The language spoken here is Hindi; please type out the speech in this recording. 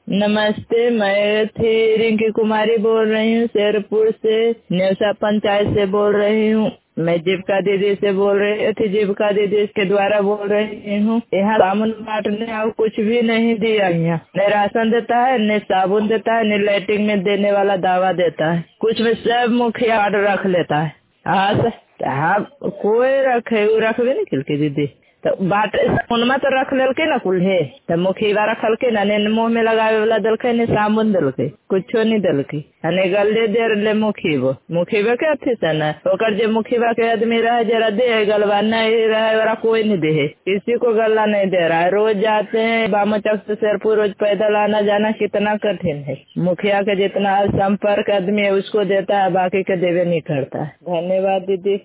नमस्ते, मैं थी रिंकी कुमारी बोल रही हूँ, शेरपुर से नेवसा पंचायत से बोल रही हूँ। मैं जीविका दीदी से बोल रही थी, जीविका दीदी के द्वारा बोल रही हूँ। यहाँ साबुन बांटने और कुछ भी नहीं दिया, यहाँ न राशन देता है, न साबुन देता है, न लैट्रिन में देने वाला दवा देता है। कुछ में सब मुखिया ऑर्डर रख लेता है। हाँ सर, हाँ कोई रख भी नहीं खिलके दीदी तो बाट फोनमा तो रख ललके ना कुल्हे तो मुखिया रखल के ना ने मुँह में लगावे वाला दलके ने साबुन दलके कुछो नहीं दलके अने गले देर ले मुखिबा के अथी से ना ओकर जे मुखिबा के आदमी रहे जरा दे गलवा नहीं रहे वाला कोई नहीं दे, किसी को गला नहीं दे रहा है। रोज जाते हैं बामचक से शेरपुर, रोज पैदल आना जाना कितना कठिन है। मुखिया के जितना संपर्क आदमी है उसको देता है, बाकी के देवे नहीं करता है। धन्यवाद दीदी।